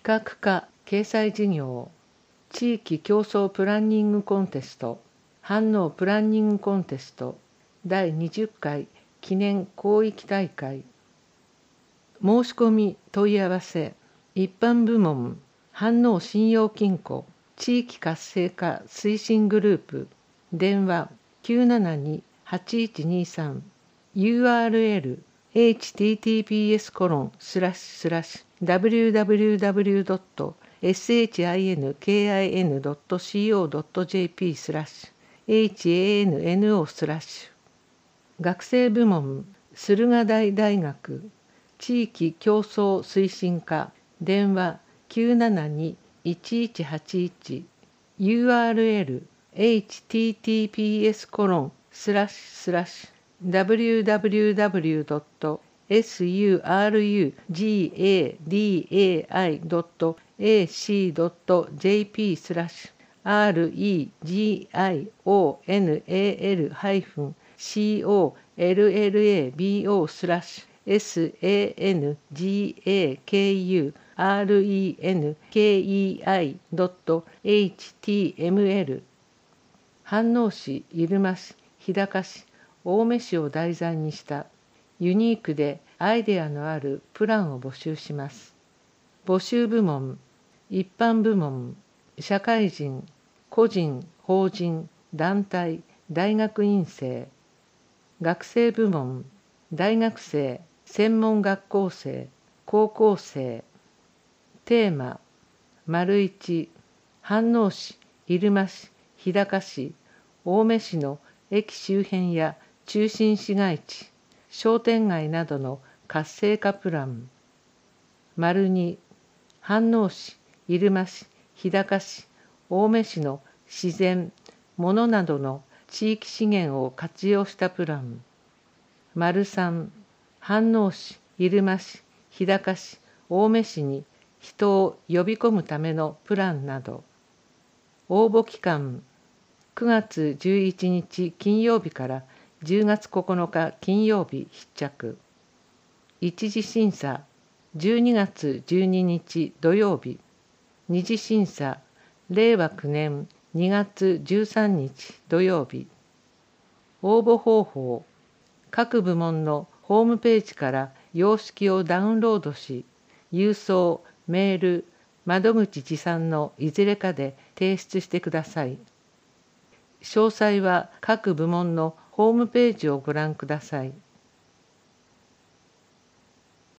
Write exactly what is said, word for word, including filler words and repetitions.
画課掲載事業、地域競争プランニングコンテスト、飯能プランニングコンテストだいにじゅっかい記念広域大会。申し込み問い合わせ、一般部門、飯能信用金庫地域活性化推進グループ、電話 きゅうななに はちいちにさん、ユーアールエル エイチティーティーピーエスコロンスラッシュスラッシュダブリューダブリューダブリュードットエスエイチアイエヌケーアイエヌドットシーオードットジェーピースラッシュエイチエーエヌエヌオー スラッシュ。学生部門、駿河台大学地域競争推進課、電話 きゅうななに いちいちはちいち、ユーアールエル エイチティーティーピーエスコロンスラッシュスラッシュダブリューダブリューダブリュードットエスユーアールユージーエーディーエーアイドットエーシードットジェーピースラッシュアールイージーアイオーエヌエーエルハイフンシーオーエルエルエービーオースラッシュエスエーエヌジーエーケーユーアールイーエヌケーイーアイドットエイチティーエムエル。飯能市、入間市、日高市、青梅市を題材にしたユニークでアイデアのあるプランを募集します。募集部門、一般部門、社会人、個人、法人、団体、大学院生、学生部門、大学生、専門学校生、高校生。テーマ、丸一、飯能市、入間市、日高市、青梅市の駅周辺や中心市街地、商店街などの活性化プラン。丸二、飯能市、入間市、日高市、青梅市の自然、物などの地域資源を活用したプラン。丸三、飯能市、入間市、日高市、青梅市に人を呼び込むためのプランなど。応募期間、くがつじゅういちにち金曜日からじゅうがつここのか金曜日必着。一次審査、じゅうにがつじゅうににち土曜日。二次審査、れいわきゅうねんにがつじゅうさんにち土曜日。応募方法、各部門のホームページから様式をダウンロードし、郵送、メール、窓口持参のいずれかで提出してください。詳細は各部門のホームページをご覧ください。